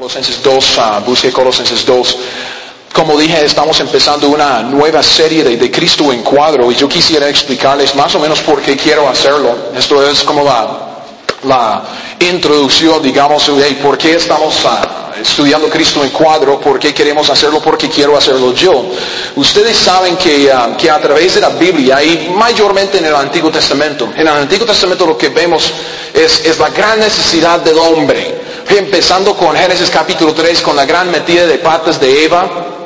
Colosenses 2, busque Colosenses 2. Como dije, estamos empezando una nueva serie de Cristo en cuadro y yo quisiera explicarles más o menos por qué quiero hacerlo. Esto es como la introducción, digamos, de por qué estamos estudiando Cristo en cuadro, por qué queremos hacerlo, porque quiero hacerlo yo. Ustedes saben que a través de la Biblia y mayormente en el Antiguo Testamento, en el Antiguo Testamento lo que vemos es la gran necesidad del hombre. Empezando con Génesis capítulo 3, con la gran metida de patas de Eva.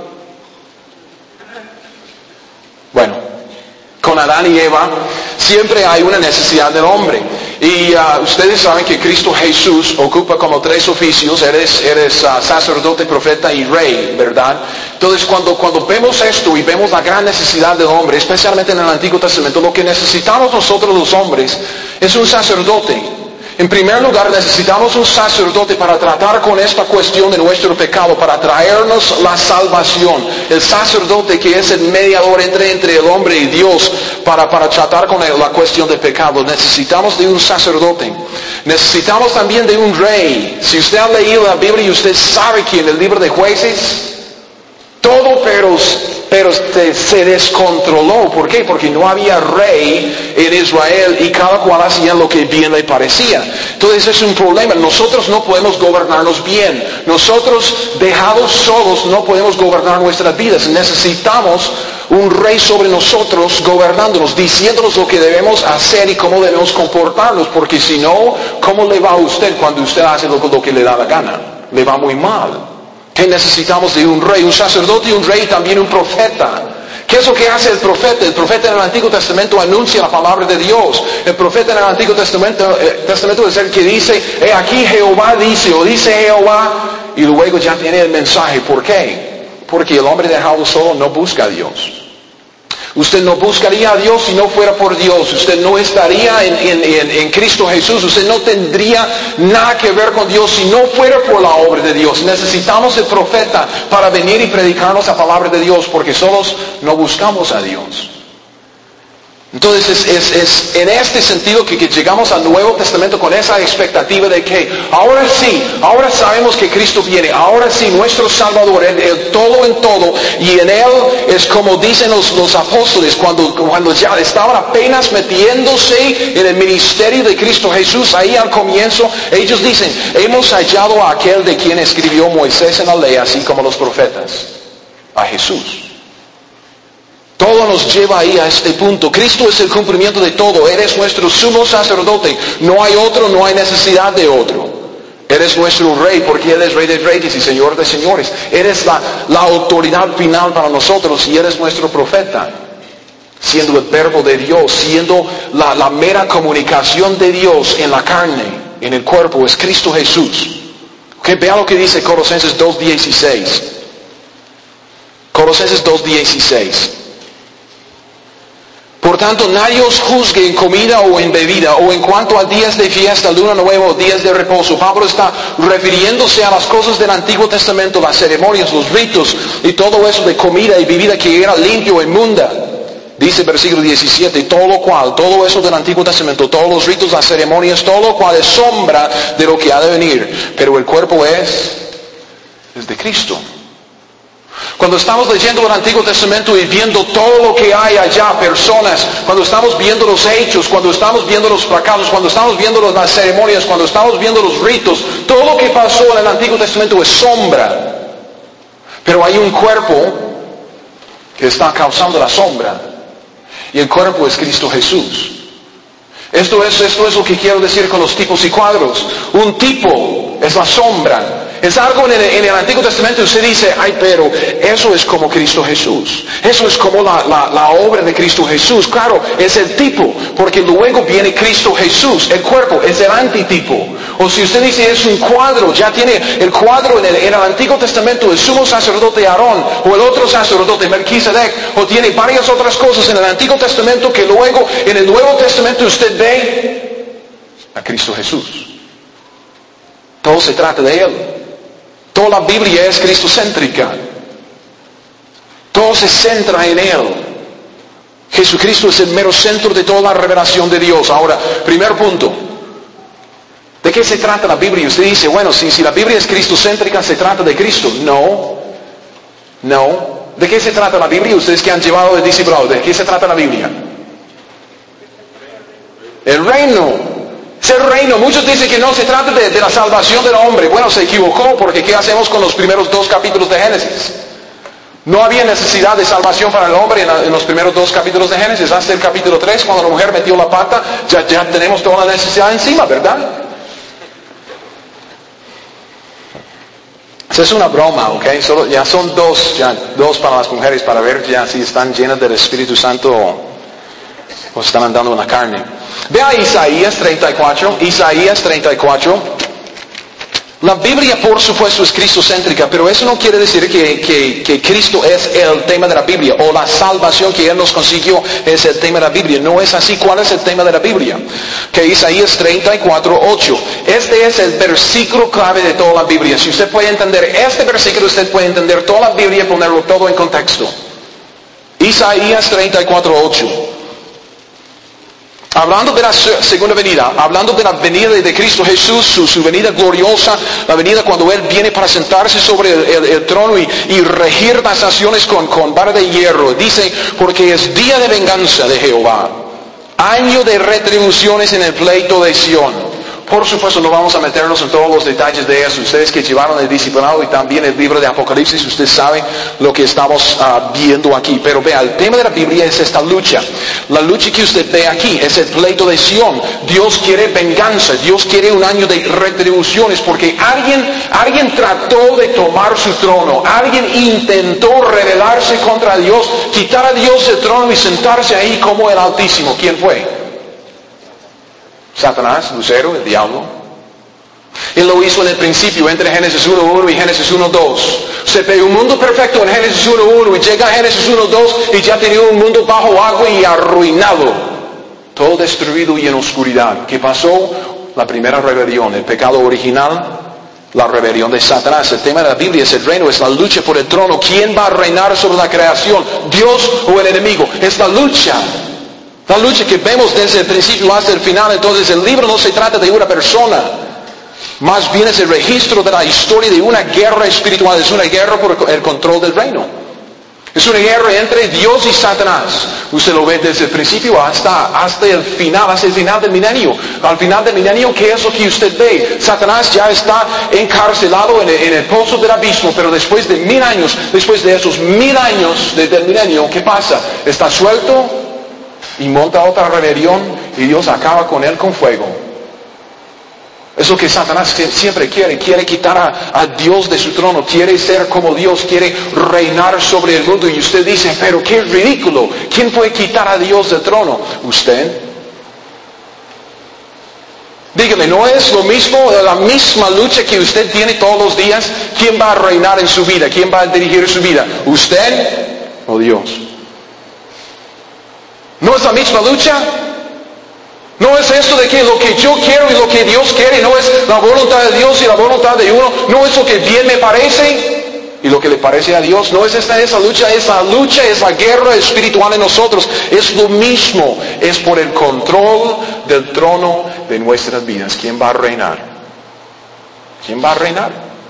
Bueno, con Adán y Eva, siempre hay una necesidad del hombre. Y ustedes saben que Cristo Jesús ocupa como tres oficios. Eres sacerdote, profeta y rey, ¿verdad? Entonces cuando vemos esto y vemos la gran necesidad del hombre, especialmente en el Antiguo Testamento, lo que necesitamos nosotros los hombres es un sacerdote. En primer lugar, necesitamos un sacerdote para tratar con esta cuestión de nuestro pecado, para traernos la salvación. El sacerdote que es el mediador entre el hombre y Dios para tratar con la cuestión del pecado. Necesitamos de un sacerdote. Necesitamos también de un rey. Si usted ha leído la Biblia y usted sabe que en el libro de Jueces, todo pero se descontroló. ¿Por qué? Porque no había rey en Israel y cada cual hacía lo que bien le parecía. Entonces es un problema. Nosotros no podemos gobernarnos bien. Nosotros, dejados solos, no podemos gobernar nuestras vidas. Necesitamos un rey sobre nosotros, gobernándonos, diciéndonos lo que debemos hacer y cómo debemos comportarnos. Porque si no, ¿cómo le va a usted cuando usted hace lo que le da la gana? Le va muy mal. ¿Qué necesitamos de un rey? Un sacerdote y un rey, también un profeta. ¿Qué es lo que hace el profeta? El profeta en el Antiguo Testamento anuncia la palabra de Dios. El profeta en el Antiguo Testamento es el que dice, aquí Jehová dice, o dice Jehová, y luego ya tiene el mensaje. ¿Por qué? Porque el hombre dejado solo no busca a Dios. Usted no buscaría a Dios si no fuera por Dios. Usted no estaría en Cristo Jesús. Usted no tendría nada que ver con Dios si no fuera por la obra de Dios. Necesitamos el profeta para venir y predicarnos la palabra de Dios, porque solos no buscamos a Dios. Entonces es en este sentido que llegamos al Nuevo Testamento con esa expectativa de que ahora sí, ahora sabemos que Cristo viene, ahora sí, nuestro Salvador, el todo en todo, y en Él es como dicen los apóstoles cuando ya estaban apenas metiéndose en el ministerio de Cristo Jesús, ahí al comienzo, ellos dicen, hemos hallado a aquel de quien escribió Moisés en la ley, así como los profetas, a Jesús. Todo nos lleva ahí a este punto. Cristo es el cumplimiento de todo. Eres nuestro sumo sacerdote. No hay otro, no hay necesidad de otro. Eres nuestro rey porque Él es rey de reyes y señor de señores. Eres la autoridad final para nosotros y eres nuestro profeta. Siendo el verbo de Dios, siendo la mera comunicación de Dios en la carne, en el cuerpo, es Cristo Jesús. Vea lo que dice Colosenses 2:16. Colosenses 2:16. Por tanto, nadie os juzgue en comida o en bebida, o en cuanto a días de fiesta, luna nueva o días de reposo. Pablo está refiriéndose a las cosas del Antiguo Testamento, las ceremonias, los ritos y todo eso de comida y bebida que era limpio e inmunda. Dice versículo 17, todo eso del Antiguo Testamento, todos los ritos, las ceremonias, todo lo cual es sombra de lo que ha de venir. Pero el cuerpo es de Cristo. Cuando estamos leyendo el Antiguo Testamento y viendo todo lo que hay allá, personas, cuando estamos viendo los hechos, cuando estamos viendo los fracasos, cuando estamos viendo las ceremonias, cuando estamos viendo los ritos, todo lo que pasó en el Antiguo Testamento es sombra. Pero hay un cuerpo que está causando la sombra, y el cuerpo es Cristo Jesús. Esto es lo que quiero decir con los tipos y cuadros. Un tipo es la sombra. Es algo en el Antiguo Testamento y usted dice, pero eso es como Cristo Jesús. Eso es como la obra de Cristo Jesús. Claro, es el tipo, porque luego viene Cristo Jesús. El cuerpo es el antitipo. O si usted dice es un cuadro, ya tiene el cuadro en el Antiguo Testamento, el sumo sacerdote Aarón, o el otro sacerdote Melquisedec, o tiene varias otras cosas en el Antiguo Testamento que luego en el Nuevo Testamento usted ve a Cristo Jesús. Todo se trata de Él. Toda la Biblia es cristocéntrica. Todo se centra en Él. Jesucristo es el mero centro de toda la revelación de Dios. Ahora, primer punto. ¿De qué se trata la Biblia? Y usted dice, bueno, si la Biblia es cristocéntrica, ¿se trata de Cristo? No. ¿De qué se trata la Biblia? Ustedes que han llevado el discipulado, ¿de qué se trata la Biblia? El reino. Es el reino. Muchos dicen que no se trata de la salvación del hombre. Bueno, se equivocó, porque ¿qué hacemos con los primeros 2 capítulos de Génesis? No había necesidad de salvación para el hombre en los primeros 2 capítulos de Génesis. Hasta el capítulo 3, cuando la mujer metió la pata, ya tenemos toda la necesidad encima, ¿verdad? Esa es una broma, ¿ok? Ya son 2 para las mujeres, para ver ya si están llenas del Espíritu Santo o están andando en la carne. Vea Isaías 34. La Biblia, por supuesto, es cristocéntrica, pero eso no quiere decir que Cristo es el tema de la Biblia, o la salvación que Él nos consiguió es el tema de la Biblia. No es así. ¿Cuál es el tema de la Biblia? Que Isaías 34:8. Este es el versículo clave de toda la Biblia. Si usted puede entender este versículo, usted puede entender toda la Biblia y ponerlo todo en contexto. Isaías 34:8. Hablando de la segunda venida, hablando de la venida de Cristo Jesús, su venida gloriosa, la venida cuando Él viene para sentarse sobre el trono y regir las naciones con vara de hierro. Dice, porque es día de venganza de Jehová, año de retribuciones en el pleito de Sión. Por supuesto, no vamos a meternos en todos los detalles de eso. Ustedes que llevaron el discipulado y también el libro de Apocalipsis, ustedes saben lo que estamos viendo aquí. Pero vea, el tema de la Biblia es esta lucha. La lucha que usted ve aquí es el pleito de Sión. Dios quiere venganza. Dios quiere un año de retribuciones porque alguien trató de tomar su trono. Alguien intentó rebelarse contra Dios, quitar a Dios del trono y sentarse ahí como el Altísimo. ¿Quién fue? Satanás, Lucero, el diablo. Él lo hizo en el principio, entre Génesis 1:1 y Génesis 1:2. Se ve un mundo perfecto en Génesis 1:1 y llega a Génesis 1:2 y ya tenía un mundo bajo agua y arruinado. Todo destruido y en oscuridad. ¿Qué pasó? La primera rebelión, el pecado original, la rebelión de Satanás. El tema de la Biblia es el reino, es la lucha por el trono. ¿Quién va a reinar sobre la creación? ¿Dios o el enemigo? Es la lucha. La lucha que vemos desde el principio hasta el final. Entonces el libro no se trata de una persona. Más bien es el registro de la historia de una guerra espiritual. Es una guerra por el control del reino. Es una guerra entre Dios y Satanás. Usted lo ve desde el principio hasta el final del milenio. Al final del milenio, ¿qué es lo que usted ve? Satanás ya está encarcelado en el pozo del abismo, pero después de 1000 años, después de esos 1000 años del milenio, ¿qué pasa? Está suelto y monta otra rebelión y Dios acaba con él con fuego. Es lo que Satanás siempre quiere quitar a Dios de su trono, quiere ser como Dios, quiere reinar sobre el mundo. Y usted dice, pero qué ridículo, ¿quién puede quitar a Dios del trono? ¿Usted? Dígame, ¿no es lo mismo, la misma lucha que usted tiene todos los días? ¿Quién va a reinar en su vida? ¿Quién va a dirigir su vida? ¿Usted o Dios? ¿No es la misma lucha? ¿No es esto de que lo que yo quiero y lo que Dios quiere no es la voluntad de Dios y la voluntad de uno? ¿No es lo que bien me parece y lo que le parece a Dios? ¿No es esa lucha? Esa lucha es la guerra espiritual en nosotros. Es lo mismo. Es por el control del trono de nuestras vidas. ¿Quién va a reinar? ¿Quién va a reinar?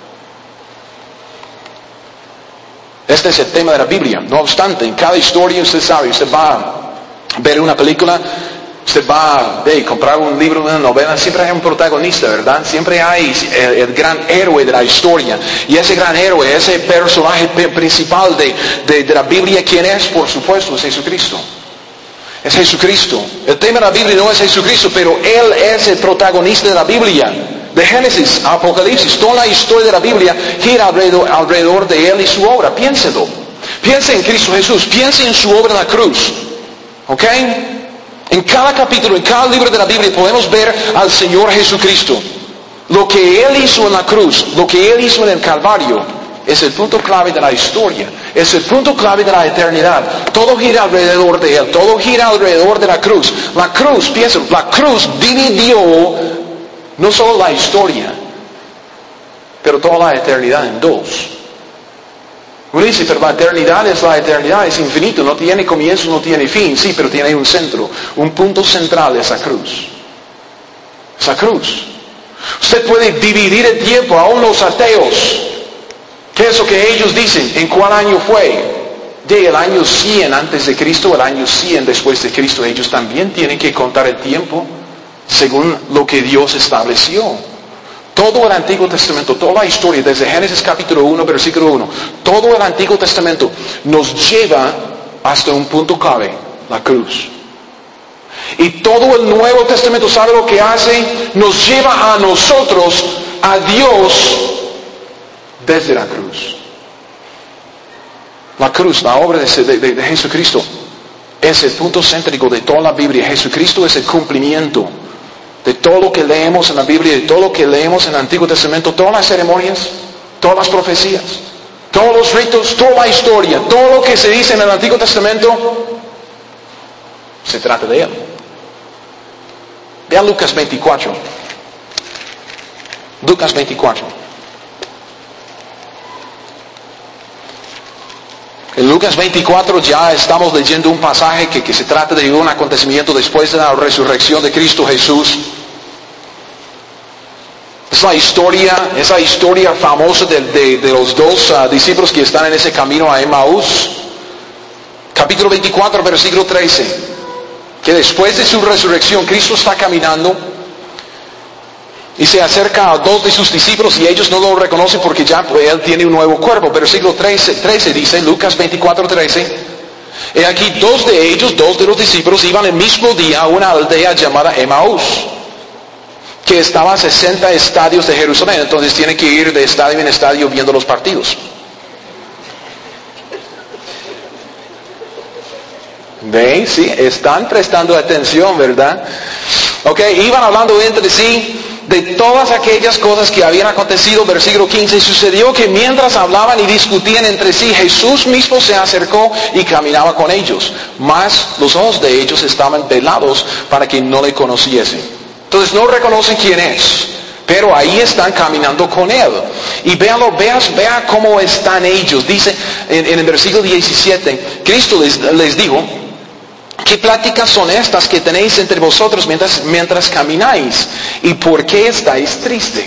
Este es el tema de la Biblia. No obstante, en cada historia usted sabe, usted va a ver una película, usted va a comprar un libro, una novela, siempre hay un protagonista, ¿verdad? Siempre hay el gran héroe de la historia. Y ese gran héroe, ese personaje principal de la Biblia, ¿quién es? Por supuesto, es Jesucristo. Es Jesucristo. El tema de la Biblia no es Jesucristo, pero Él es el protagonista de la Biblia. De Génesis a Apocalipsis, toda la historia de la Biblia gira alrededor de Él y su obra. Piénselo. Piense en Cristo Jesús. Piense en su obra en la cruz. ¿Ok? En cada capítulo, en cada libro de la Biblia podemos ver al Señor Jesucristo. Lo que Él hizo en la cruz, lo que Él hizo en el Calvario, es el punto clave de la historia. Es el punto clave de la eternidad. Todo gira alrededor de Él. Todo gira alrededor de la cruz. La cruz, piénsalo, la cruz dividió no solo la historia, pero toda la eternidad en dos. Uno dice, pero la eternidad, es infinito, no tiene comienzo, no tiene fin. Sí, pero tiene un centro, un punto central, esa cruz. Esa cruz. Usted puede dividir el tiempo, aún los ateos. ¿Qué es lo que ellos dicen? ¿En cuál año fue? De el año 100 antes de Cristo, el año 100 después de Cristo. Ellos también tienen que contar el tiempo según lo que Dios estableció. Todo el Antiguo Testamento, toda la historia, desde Génesis capítulo 1, versículo 1, todo el Antiguo Testamento nos lleva hasta un punto clave, la cruz. Y todo el Nuevo Testamento, ¿sabe lo que hace? Nos lleva a nosotros, a Dios, desde la cruz. La cruz, la obra de Jesucristo, es el punto céntrico de toda la Biblia. Jesucristo es el cumplimiento de todo lo que leemos en la Biblia, de todo lo que leemos en el Antiguo Testamento, todas las ceremonias, todas las profecías, todos los ritos, toda la historia, todo lo que se dice en el Antiguo Testamento, se trata de Él. Vean Lucas 24. Lucas 24. En Lucas 24 ya estamos leyendo un pasaje que se trata de un acontecimiento después de la resurrección de Cristo Jesús. Es la historia famosa de los dos discípulos que están en ese camino a Emaús. Capítulo 24, versículo 13. Que después de su resurrección Cristo está caminando y se acerca a dos de sus discípulos y ellos no lo reconocen porque ya Él tiene un nuevo cuerpo. Versículo 13 dice, Lucas 24, 13. He aquí dos de los discípulos, iban el mismo día a una aldea llamada Emaús, que estaba a 60 estadios de Jerusalén. Entonces tiene que ir de estadio en estadio viendo los partidos. ¿Ven? Sí, están prestando atención, ¿verdad? Ok, iban hablando entre sí de todas aquellas cosas que habían acontecido. Versículo 15, sucedió que mientras hablaban y discutían entre sí, Jesús mismo se acercó y caminaba con ellos. Mas los ojos de ellos estaban velados para que no le conociesen. Entonces no reconocen quién es, pero ahí están caminando con Él. Y vea cómo están ellos. Dice en el versículo 17, Cristo les dijo, ¿qué pláticas son estas que tenéis entre vosotros mientras camináis? ¿Y por qué estáis tristes?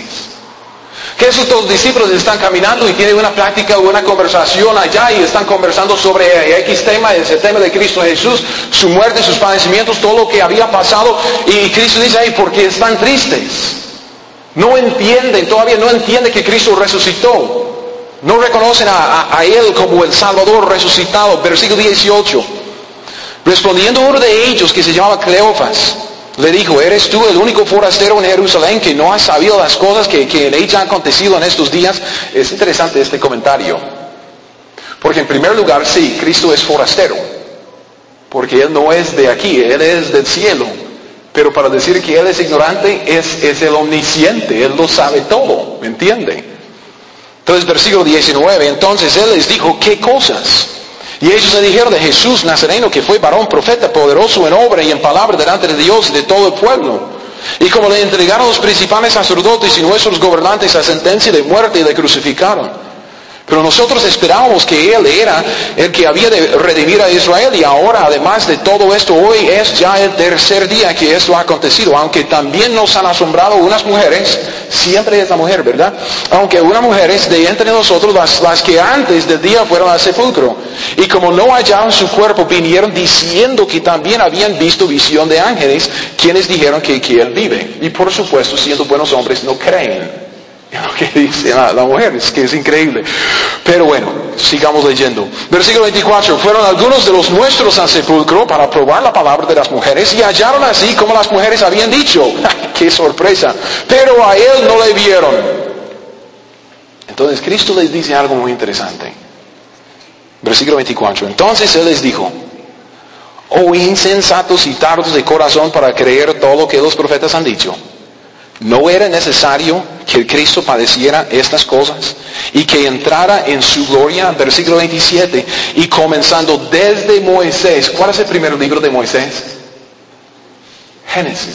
Que esos dos discípulos están caminando y tienen una plática o una conversación allá y están conversando sobre X tema, ese tema de Cristo Jesús, su muerte, sus padecimientos, todo lo que había pasado. Y Cristo dice, ay, ¿por qué están tristes? No entienden, todavía no entienden que Cristo resucitó. No reconocen a Él como el Salvador resucitado. Versículo 18. Respondiendo uno de ellos, que se llamaba Cleofas, le dijo, ¿eres tú el único forastero en Jerusalén que no has sabido las cosas que en ella han acontecido en estos días? Es interesante este comentario. Porque en primer lugar, sí, Cristo es forastero. Porque Él no es de aquí, Él es del cielo. Pero para decir que Él es ignorante, es el omnisciente, Él lo sabe todo, ¿me entiende? Entonces, versículo 19, entonces Él les dijo, ¿qué cosas? Y ellos le dijeron de Jesús Nazareno, que fue varón profeta, poderoso en obra y en palabra delante de Dios y de todo el pueblo. Y como le entregaron los principales sacerdotes y nuestros gobernantes a sentencia de muerte y le crucificaron. Pero nosotros esperábamos que Él era el que había de redimir a Israel, y ahora, además de todo esto, hoy es ya el tercer día que esto ha acontecido. Aunque también nos han asombrado unas mujeres, siempre es la mujer, ¿verdad? Aunque unas mujeres de entre nosotros, las que antes del día fueron al sepulcro, y como no hallaron su cuerpo, vinieron diciendo que también habían visto visión de ángeles, quienes dijeron que Él vive. Y por supuesto, siendo buenos hombres, no creen lo que dice la mujer, es que es increíble. Pero bueno, sigamos leyendo. Versículo 24, fueron algunos de los nuestros al sepulcro para probar la palabra de las mujeres, y hallaron así como las mujeres habían dicho. ¡Qué sorpresa! Pero a Él no le vieron. Entonces Cristo les dice algo muy interesante. Versículo 24, entonces Él les dijo, oh insensatos y tardos de corazón para creer todo lo que los profetas han dicho. ¿No era necesario que el Cristo padeciera estas cosas y que entrara en su gloria? Versículo 27, y comenzando desde Moisés. ¿Cuál es el primer libro de Moisés? Génesis.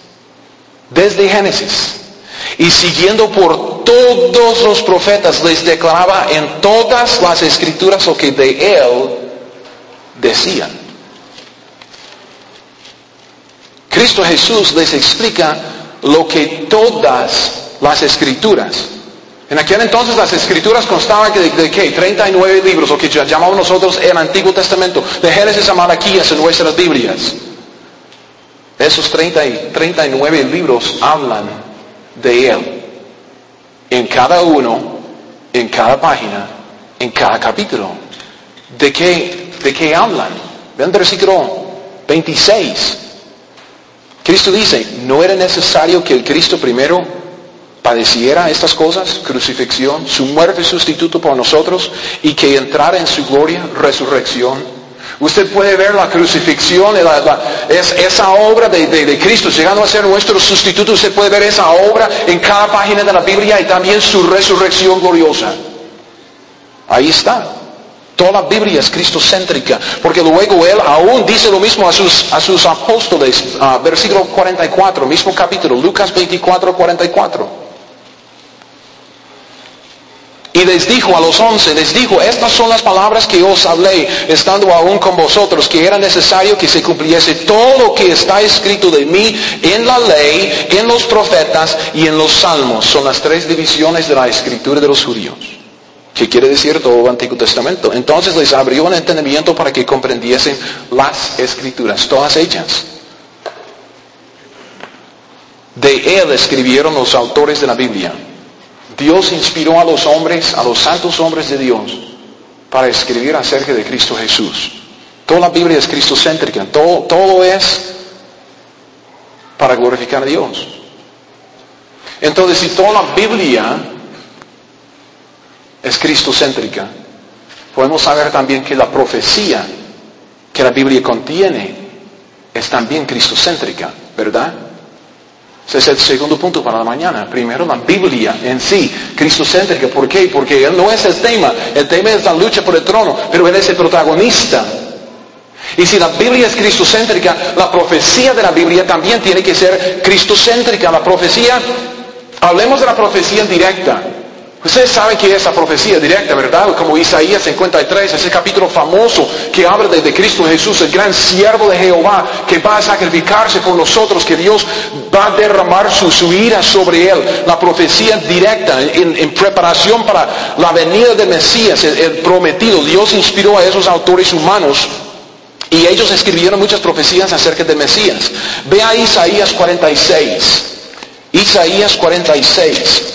Desde Génesis. Y siguiendo por todos los profetas, les declaraba en todas las escrituras lo que de Él decían. Cristo Jesús les explica lo que todas las escrituras. En aquel entonces las escrituras constaban de ¿qué? 39 libros, lo que llamamos nosotros el Antiguo Testamento, de Génesis a Malaquías en nuestras Biblias. Esos 39 libros hablan de Él. En cada uno, en cada página, en cada capítulo. ¿De qué hablan? Vean el versículo 26. Cristo dice, ¿no era necesario que el Cristo primero padeciera estas cosas, crucifixión, su muerte sustituto por nosotros, y que entrara en su gloria, resurrección? Usted puede ver la crucifixión, esa obra de Cristo, llegando a ser nuestro sustituto. Usted puede ver esa obra en cada página de la Biblia y también su resurrección gloriosa. Ahí está. Toda la Biblia es cristocéntrica, porque luego Él aún dice lo mismo a sus apóstoles, versículo 44, mismo capítulo, Lucas 24, 44. Y les dijo a los 11, estas son las palabras que os hablé, estando aún con vosotros, que era necesario que se cumpliese todo lo que está escrito de mí en la ley, en los profetas y en los salmos. Son las 3 divisiones de la escritura de los judíos. ¿Qué quiere decir todo el Antiguo Testamento? Entonces les abrió el entendimiento para que comprendiesen las escrituras, todas ellas. De Él escribieron los autores de la Biblia. Dios inspiró a los hombres, a los santos hombres de Dios, para escribir acerca de Cristo Jesús. Toda la Biblia es cristocéntrica, todo es para glorificar a Dios. Entonces, si toda la Biblia es cristocéntrica, podemos saber también que la profecía que la Biblia contiene es también cristocéntrica, ¿verdad? Ese es el segundo punto para la mañana. Primero, la Biblia en sí, cristocéntrica. ¿Por qué? Porque Él no es el tema es la lucha por el trono, pero Él es el protagonista. Y si la Biblia es cristocéntrica, la profecía de la Biblia también tiene que ser cristocéntrica. La profecía, hablemos de la profecía directa. Ustedes saben que es la profecía directa, ¿verdad? Como Isaías 53, ese capítulo famoso que habla de Cristo Jesús, el gran siervo de Jehová, que va a sacrificarse por nosotros, que Dios va a derramar su ira sobre él. La profecía directa, en preparación para la venida del Mesías, el prometido. Dios inspiró a esos autores humanos y ellos escribieron muchas profecías acerca del Mesías. Ve a Isaías 46. Isaías 46.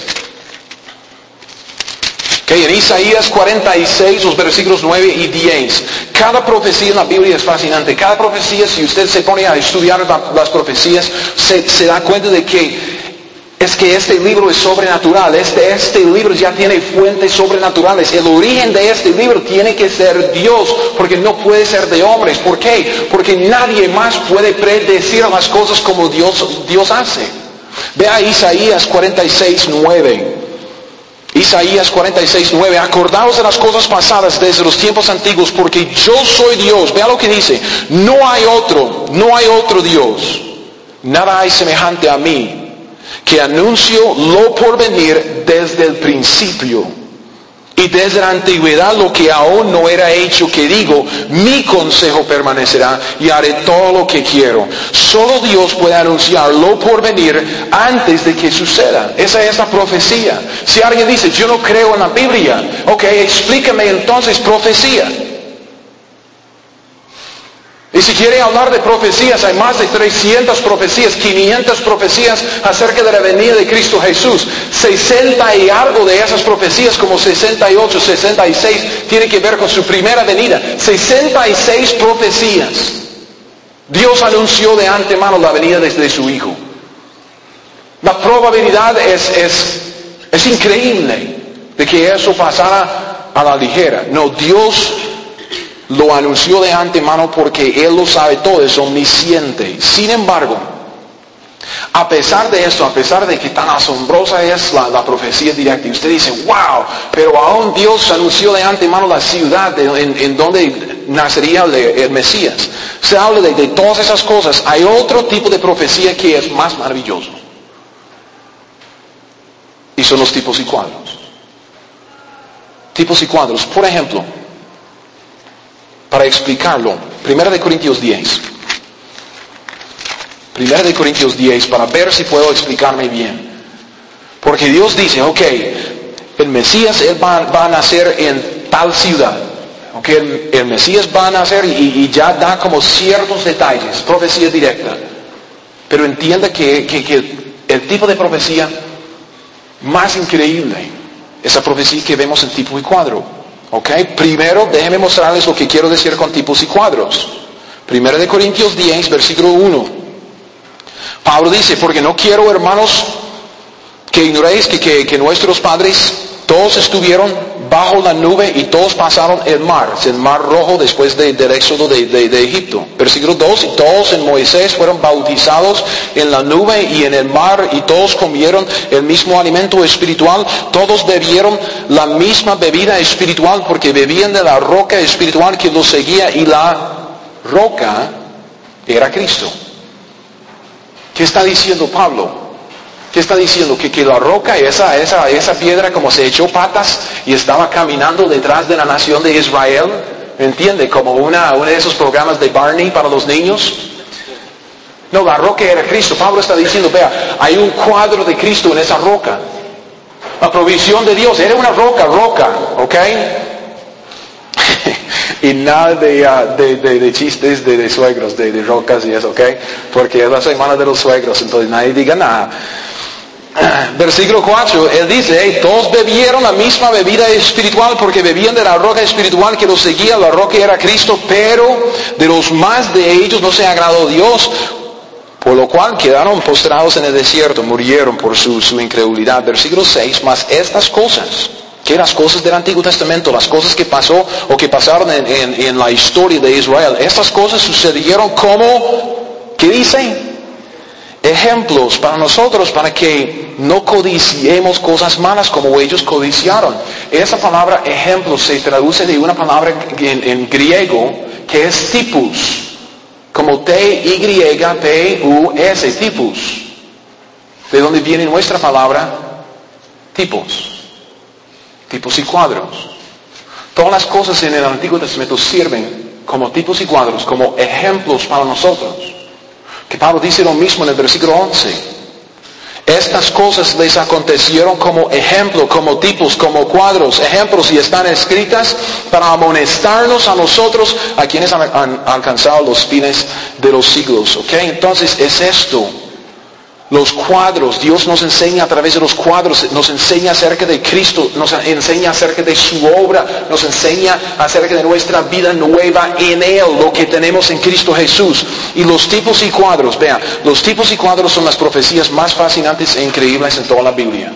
En Isaías 46, los versículos 9 y 10. Cada profecía en la Biblia es fascinante. Cada profecía, si usted se pone a estudiar las profecías, se da cuenta de que este libro es sobrenatural. Este libro ya tiene fuentes sobrenaturales. El origen de este libro tiene que ser Dios, porque no puede ser de hombres. ¿Por qué? Porque nadie más puede predecir las cosas como Dios hace. Ve a Isaías 46, 9. Isaías 46, 9. Acordaos de las cosas pasadas desde los tiempos antiguos, porque yo soy Dios. Vea lo que dice. No hay otro Dios. Nada hay semejante a mí, que anuncio lo por venir desde el principio. Y desde la antigüedad lo que aún no era hecho, que digo, mi consejo permanecerá y haré todo lo que quiero. Solo Dios puede anunciar lo por venir antes de que suceda. Esa es la profecía. Si alguien dice, yo no creo en la Biblia, ok, explícame entonces profecía. Y si quiere hablar de profecías, hay más de 300 profecías, 500 profecías acerca de la venida de Cristo Jesús. 60 y algo de esas profecías, como 68, 66, tiene que ver con su primera venida. 66 profecías. Dios anunció de antemano la venida de su Hijo. La probabilidad es increíble de que eso pasara a la ligera. No, Dios lo anunció de antemano porque Él lo sabe todo, es omnisciente. Sin embargo, a pesar de esto, a pesar de que tan asombrosa es la profecía directa, y usted dice, wow, pero aún Dios anunció de antemano la ciudad en donde nacería el Mesías. Se habla de todas esas cosas. Hay otro tipo de profecía que es más maravilloso. Y son los tipos y cuadros. Tipos y cuadros. Por ejemplo, para explicarlo, 1 Corintios 10. Primera de Corintios 10, para ver si puedo explicarme bien. Porque Dios dice, ok, el Mesías él va a nacer en tal ciudad. Okay, el Mesías va a nacer y ya da como ciertos detalles, profecía directa. Pero entienda que el tipo de profecía más increíble, esa profecía que vemos en tipo y cuadro. Okay, primero déjenme mostrarles lo que quiero decir con tipos y cuadros. Primera de Corintios 10, versículo 1. Pablo dice, porque no quiero, hermanos, que ignoréis que nuestros padres todos estuvieron bajo la nube y todos pasaron el mar rojo después del éxodo de Egipto. Versículo 2, y todos en Moisés fueron bautizados en la nube y en el mar y todos comieron el mismo alimento espiritual, todos bebieron la misma bebida espiritual porque bebían de la roca espiritual que los seguía y la roca era Cristo. ¿Qué está diciendo Pablo? ¿Qué está diciendo? Que la roca, esa piedra como se echó patas y estaba caminando detrás de la nación de Israel, ¿entiende? Como uno de esos programas de Barney para los niños. No, la roca era Cristo. Pablo está diciendo, vea, hay un cuadro de Cristo en esa roca. La provisión de Dios, era una roca, ¿ok? Y nada de chistes de suegros, de rocas y eso, ¿ok? Porque es la semana de los suegros, entonces nadie diga nada. Versículo 4, él dice, hey, todos bebieron la misma bebida espiritual porque bebían de la roca espiritual que los seguía, la roca era Cristo, pero de los más de ellos no se agradó Dios, por lo cual quedaron postrados en el desierto, murieron por su incredulidad. Versículo 6, mas estas cosas, que las cosas del Antiguo Testamento, las cosas que pasó o que pasaron en la historia de Israel, estas cosas sucedieron como, ¿qué dice? Ejemplos para nosotros, para que no codiciemos cosas malas como ellos codiciaron. Esa palabra ejemplo se traduce de una palabra en griego que es tipus, como T-Y-P-U-S, tipus. ¿De dónde viene nuestra palabra? Tipos y cuadros. Todas las cosas en el Antiguo Testamento sirven como tipos y cuadros, como ejemplos para nosotros. Que Pablo dice lo mismo en el versículo 11. Estas cosas les acontecieron como ejemplo, como tipos, como cuadros, ejemplos, y están escritas para amonestarnos a nosotros, a quienes han alcanzado los fines de los siglos. ¿Ok? Entonces es esto. Los cuadros, Dios nos enseña a través de los cuadros, nos enseña acerca de Cristo, nos enseña acerca de su obra, nos enseña acerca de nuestra vida nueva en Él, lo que tenemos en Cristo Jesús. Y los tipos y cuadros, vean, los tipos y cuadros son las profecías más fascinantes e increíbles en toda la Biblia.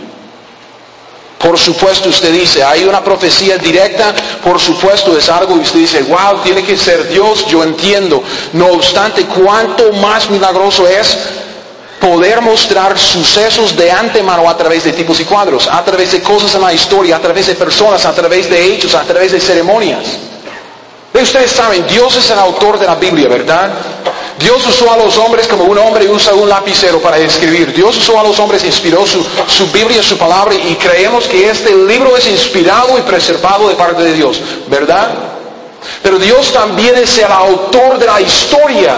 Por supuesto, usted dice, hay una profecía directa, por supuesto es algo y usted dice, wow, tiene que ser Dios, yo entiendo. No obstante, cuánto más milagroso es poder mostrar sucesos de antemano a través de tipos y cuadros, a través de cosas en la historia, a través de personas, a través de hechos, a través de ceremonias. Ustedes saben, Dios es el autor de la Biblia, ¿verdad? Dios usó a los hombres como un hombre usa un lapicero para escribir. Dios usó a los hombres, inspiró su Biblia, su palabra, y creemos que este libro es inspirado y preservado de parte de Dios, ¿verdad? Pero Dios también es el autor de la historia.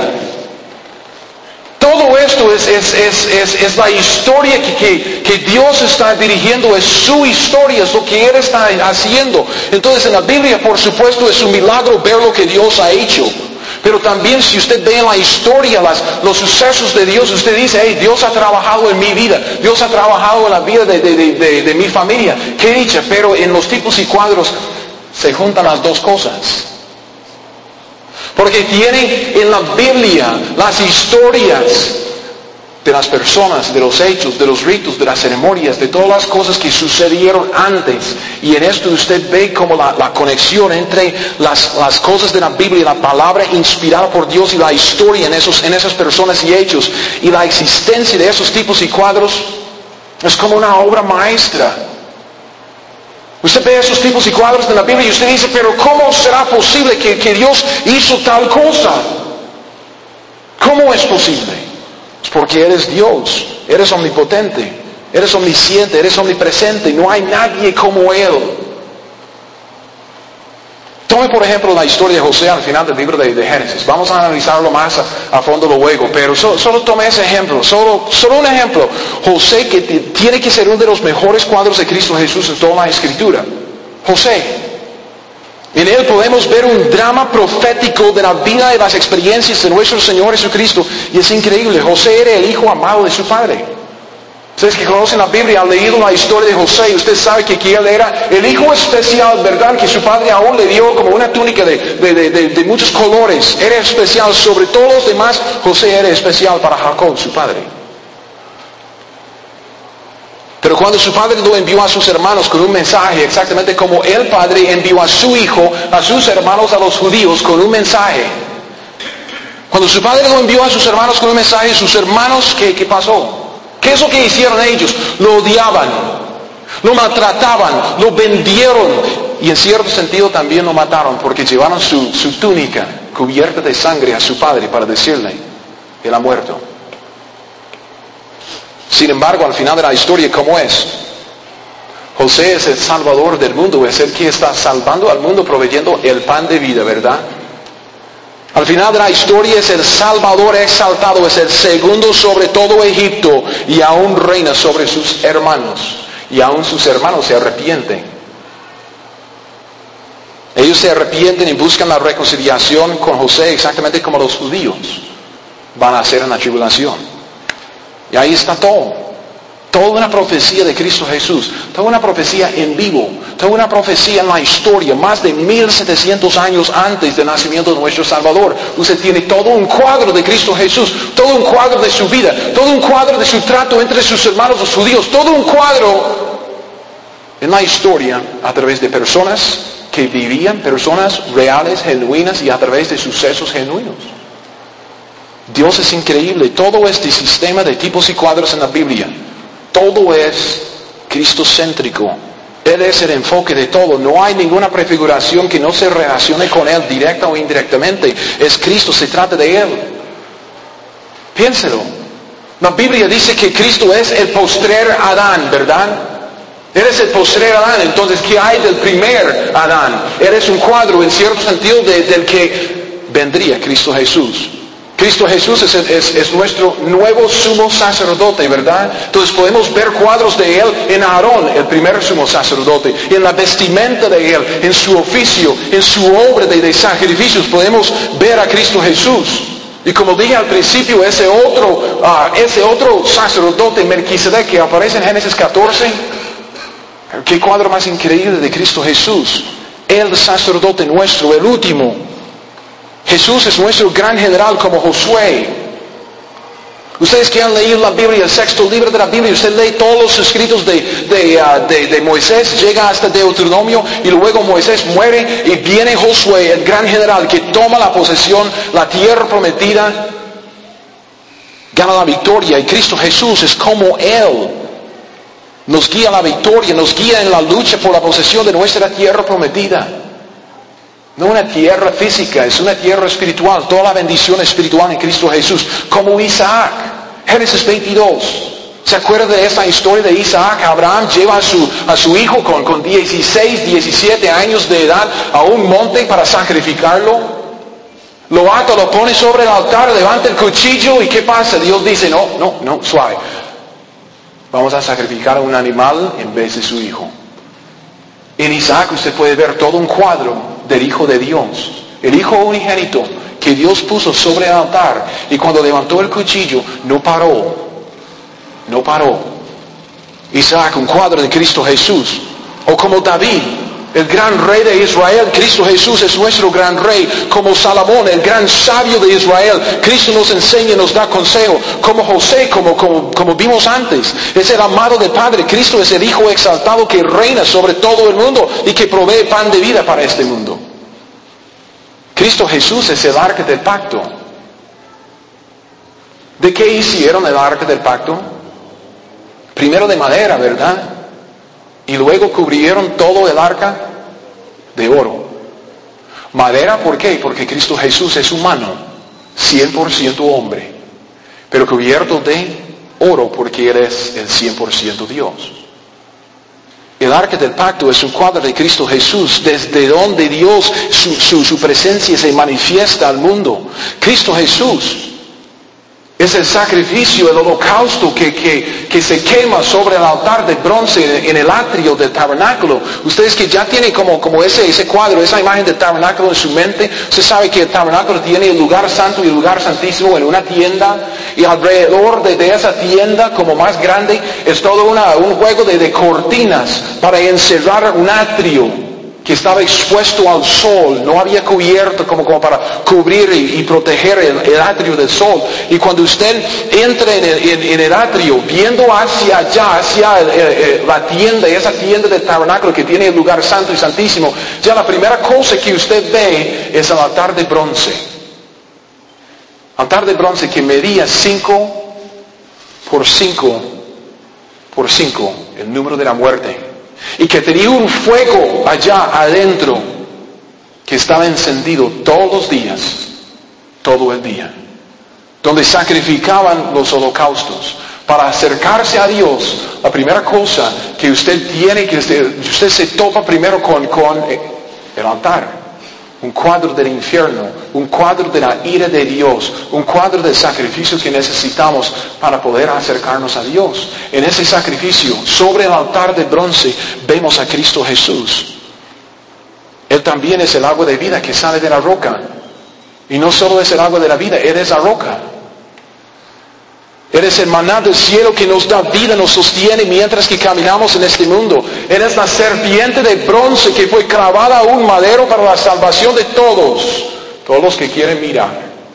Todo esto es la historia que Dios está dirigiendo, es su historia, es lo que Él está haciendo. Entonces en la Biblia, por supuesto, es un milagro ver lo que Dios ha hecho. Pero también si usted ve en la historia los sucesos de Dios, usted dice, hey, Dios ha trabajado en mi vida, Dios ha trabajado en la vida de mi familia. Qué dicha, pero en los tipos y cuadros se juntan las dos cosas. Porque tiene en la Biblia las historias de las personas, de los hechos, de los ritos, de las ceremonias, de todas las cosas que sucedieron antes. Y en esto usted ve como la conexión entre las cosas de la Biblia y la palabra inspirada por Dios y la historia en esas personas y hechos. Y la existencia de esos tipos y cuadros es como una obra maestra. Usted ve esos tipos y cuadros de la Biblia y usted dice, pero ¿cómo será posible que Dios hizo tal cosa? ¿Cómo es posible? Es porque eres Dios, eres omnipotente, eres omnisciente, eres omnipresente, no hay nadie como Él. Tome por ejemplo la historia de José al final del libro de Génesis. Vamos a analizarlo más a fondo luego, pero solo tome ese ejemplo, solo un ejemplo. José, que tiene que ser uno de los mejores cuadros de Cristo Jesús en toda la Escritura. José. En él podemos ver un drama profético de la vida y las experiencias de nuestro Señor Jesucristo. Y es increíble, José era el hijo amado de su padre. Ustedes que conocen la Biblia, han leído la historia de José, y usted sabe que él era el hijo especial, ¿verdad? Que su padre aún le dio como una túnica de muchos colores. Era especial sobre todos los demás. José era especial para Jacob, su padre. Pero cuando su padre lo envió a sus hermanos con un mensaje, exactamente como el padre envió a su hijo, a sus hermanos, a los judíos, con un mensaje. Cuando su padre lo envió a sus hermanos con un mensaje, sus hermanos, ¿qué pasó? ¿Qué es lo que hicieron ellos? Lo odiaban, lo maltrataban, lo vendieron y en cierto sentido también lo mataron porque llevaron su túnica cubierta de sangre a su padre para decirle, él ha muerto. Sin embargo, al final de la historia, ¿cómo es? José es el salvador del mundo, es el que está salvando al mundo, proveyendo el pan de vida, ¿verdad? Al final de la historia es el Salvador exaltado, es el segundo sobre todo Egipto y aún reina sobre sus hermanos. Y aún sus hermanos se arrepienten. Ellos se arrepienten y buscan la reconciliación con José exactamente como los judíos van a hacer en la tribulación. Y ahí está todo. Toda una profecía de Cristo Jesús, toda una profecía en vivo, toda una profecía en la historia, más de 1700 años antes del nacimiento de nuestro Salvador. Usted tiene todo un cuadro de Cristo Jesús, todo un cuadro de su vida, todo un cuadro de su trato entre sus hermanos los judíos, todo un cuadro en la historia a través de personas que vivían, personas reales, genuinas y a través de sucesos genuinos. Dios es increíble, todo este sistema de tipos y cuadros en la Biblia. Todo es cristocéntrico. Él es el enfoque de todo. No hay ninguna prefiguración que no se relacione con Él directa o indirectamente. Es Cristo, se trata de Él. Piénselo. La Biblia dice que Cristo es el postrer Adán, ¿verdad? Él es el postrer Adán. Entonces, ¿qué hay del primer Adán? Él es un cuadro en cierto sentido del que vendría Cristo Jesús. Cristo Jesús es nuestro nuevo sumo sacerdote, ¿verdad? Entonces podemos ver cuadros de Él en Aarón, el primer sumo sacerdote, en la vestimenta de Él, en su oficio, en su obra de sacrificios. Podemos ver a Cristo Jesús. Y como dije al principio, ese otro sacerdote, Melquisedec, que aparece en Génesis 14, qué cuadro más increíble de Cristo Jesús. El sacerdote nuestro, el último. Jesús es nuestro gran general como Josué. Ustedes que han leído la Biblia, el sexto libro de la Biblia, usted lee todos los escritos de Moisés, llega hasta Deuteronomio y luego Moisés muere y viene Josué, el gran general que toma la posesión, la tierra prometida, gana la victoria y Cristo Jesús es como Él. Nos guía a la victoria, nos guía en la lucha por la posesión de nuestra tierra prometida. No una tierra física, es una tierra espiritual, toda la bendición espiritual en Cristo Jesús, como Isaac. Génesis 22. ¿Se acuerda de esa historia de Isaac? Abraham lleva a su hijo con 16, 17 años de edad a un monte para sacrificarlo. Lo ata, lo pone sobre el altar, levanta el cuchillo y ¿qué pasa? Dios dice, no, suave. Vamos a sacrificar a un animal en vez de su hijo. En Isaac usted puede ver todo un cuadro del Hijo de Dios, el Hijo unigénito que Dios puso sobre el altar y cuando levantó el cuchillo no paró. Isaac, un cuadro de Cristo Jesús. O como David, el gran rey de Israel, Cristo Jesús es nuestro gran rey. Como Salomón, el gran sabio de Israel, Cristo nos enseña, nos da consejo. Como José, como vimos antes, es el amado del Padre. Cristo es el Hijo exaltado que reina sobre todo el mundo y que provee pan de vida para este mundo. Cristo Jesús es el arca del pacto. ¿De qué hicieron el arca del pacto? Primero de madera, ¿verdad? Y luego cubrieron todo el arca de oro. Madera, ¿por qué? Porque Cristo Jesús es humano, 100% hombre, pero cubierto de oro porque Él es el 100% Dios. El arca del pacto es un cuadro de Cristo Jesús, desde donde Dios, su presencia se manifiesta al mundo. Cristo Jesús es el sacrificio, el holocausto que se quema sobre el altar de bronce en el atrio del tabernáculo. Ustedes que ya tienen como ese cuadro, esa imagen del tabernáculo en su mente, usted sabe que el tabernáculo tiene el lugar santo y el lugar santísimo en una tienda, y alrededor de esa tienda, como más grande, es todo un juego de cortinas para encerrar un atrio que estaba expuesto al sol, no había cubierto como para cubrir y proteger el atrio del sol. Y cuando usted entra en el atrio, viendo hacia allá, hacia la tienda, esa tienda del tabernáculo que tiene el lugar santo y santísimo, ya la primera cosa que usted ve es el altar de bronce. Altar de bronce que medía 5 por 5 por 5, el número de la muerte. Y que tenía un fuego allá adentro que estaba encendido todos los días, todo el día, donde sacrificaban los holocaustos. Para acercarse a Dios, la primera cosa que usted tiene, que usted se topa primero con el altar. Un cuadro del infierno, un cuadro de la ira de Dios, un cuadro del sacrificio que necesitamos para poder acercarnos a Dios. En ese sacrificio, sobre el altar de bronce, vemos a Cristo Jesús. Él también es el agua de vida que sale de la roca. Y no solo es el agua de la vida, Él es la roca. Él es el maná del cielo que nos da vida, nos sostiene mientras que caminamos en este mundo. Él es la serpiente de bronce que fue clavada a un madero para la salvación de todos los que quieren mirar.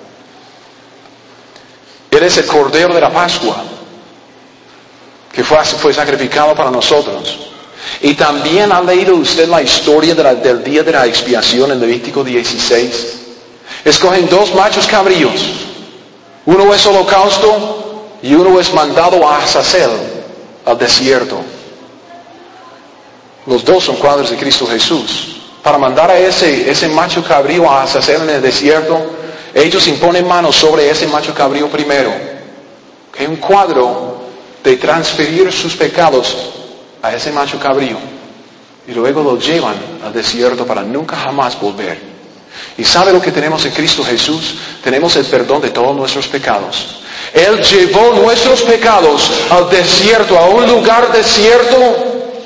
Él es el cordero de la Pascua que fue sacrificado para nosotros. Y también ha leído usted la historia del día de la expiación en Levítico 16. Escogen 2 machos cabríos. Uno es holocausto y uno es mandado a Azazel, al desierto. Los 2 son cuadros de Cristo Jesús. Para mandar a ese macho cabrío a Azazel en el desierto, ellos imponen manos sobre ese macho cabrío primero. Que es un cuadro de transferir sus pecados a ese macho cabrío. Y luego lo llevan al desierto para nunca jamás volver. ¿Y sabe lo que tenemos en Cristo Jesús? Tenemos el perdón de todos nuestros pecados. Él llevó nuestros pecados al desierto, a un lugar desierto,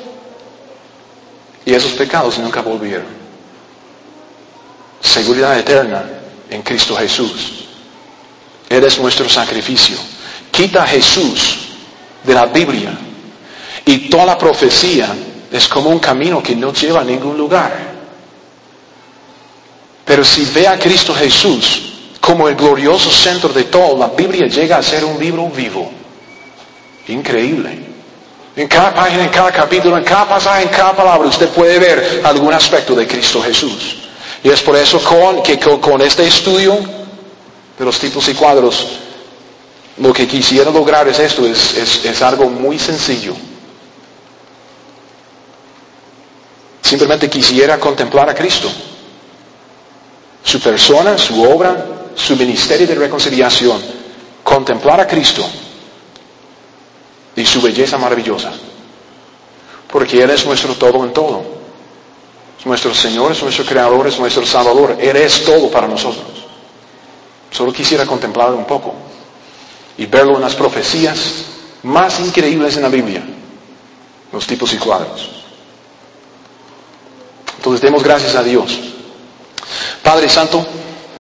y esos pecados nunca volvieron. Seguridad eterna en Cristo Jesús. Él es nuestro sacrificio. Quita a Jesús de la Biblia y toda la profecía es como un camino que no lleva a ningún lugar. Pero si ve a Cristo Jesús como el glorioso centro de todo, la Biblia llega a ser un libro vivo. Increíble. En cada página, en cada capítulo, en cada pasaje, en cada palabra, usted puede ver algún aspecto de Cristo Jesús. Y es por eso que con este estudio de los tipos y cuadros, lo que quisiera lograr es esto, es algo muy sencillo. Simplemente quisiera contemplar a Cristo. Su persona, su obra, su ministerio de reconciliación, contemplar a Cristo y su belleza maravillosa, porque Él es nuestro todo en todo, es nuestro Señor, es nuestro Creador, es nuestro Salvador, Él es todo para nosotros. Solo quisiera contemplarlo un poco y verlo en las profecías más increíbles en la Biblia, los tipos y cuadros. Entonces demos gracias a Dios. Padre Santo,